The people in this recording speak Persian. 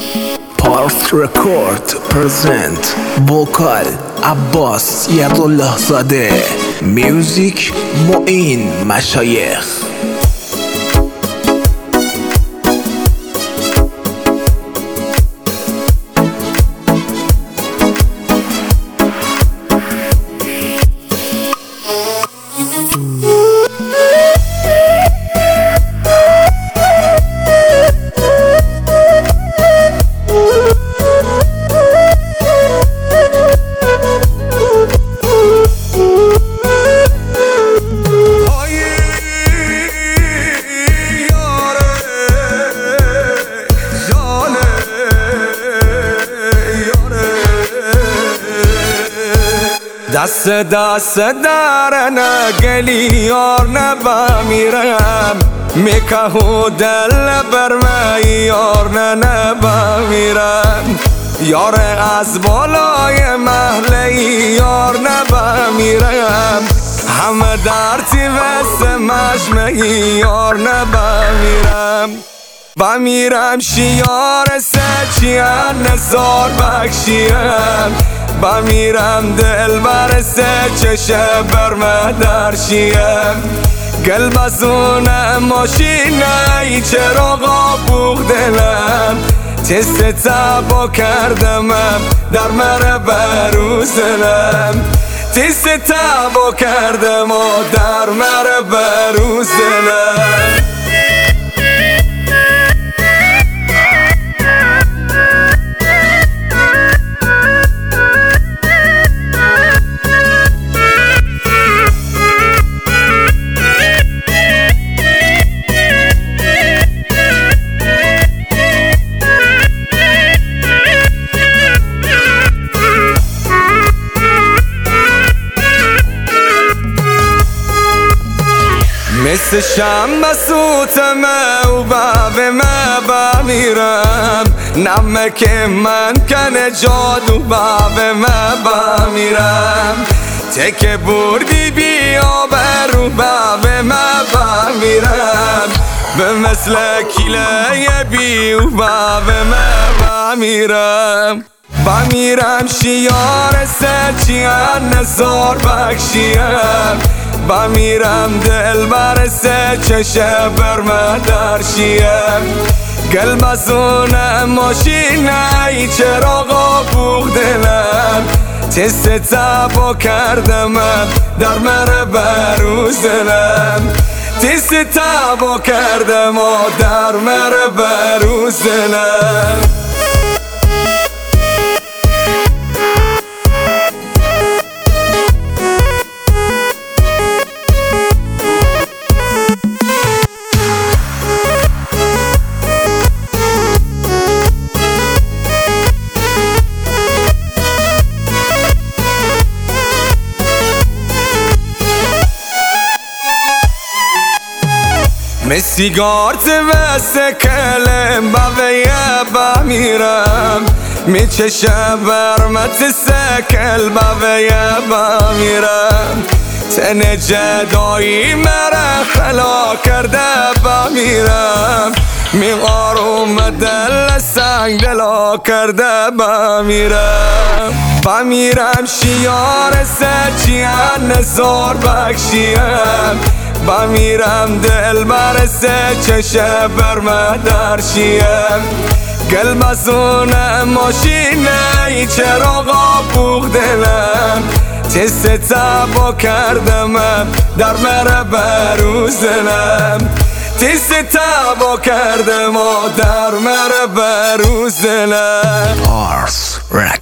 پارس رکورد پرزنت وکال عباس یدالله زاده، میوزیک معین مشایخ. دست درن گلی یار نبمیرم، میکهو دل بر من یار نبمیرم، یار از بالای محله یار نبمیرم، همه درتی وست مجمعی یار نبمیرم. بمیرم شیار سچیان نزار بخشیم، بمیرم دل برسه چشه برمدر شیم، گل بزونه ماشینه ای چراغا بوغ دلم، تست تبا کردمم در مره بروزنم، تست تبا کردم و در مره بروزنم. مثل شم بسوتم و به ما بمیرم، نمک من کنه جادو به ما بمیرم، تکه بردی بیا برو به ما بمیرم، به مثل کیله بیو به ما بمیرم. بمیرم شیار سچیان نزار بخشیم، بمیرم دل برسه چشه برمدر شیم، گل بزونه ماشینه ای چراغا بوغ دلم، تست تبا کردم در مره بروزنم، تست تبا کردم و در مره بروزنم. سیگارت وست کلم بویه بمیرم، میچشه برمت سکل بویه بمیرم، تن جدایی مرا خلا کرده بمیرم، میقاروم دل سنگ دلا کرده بمیرم. بمیرم شیار سچیان نزار بخشیم، بمیرم دل برسه چشه برمدر شیم، گل بزونه ماشینه ای چراغا بوغ دلم، تست تبا کردم در مره بروزنم، تست تبا کردم و در مره بروزنم. پارس رکورد.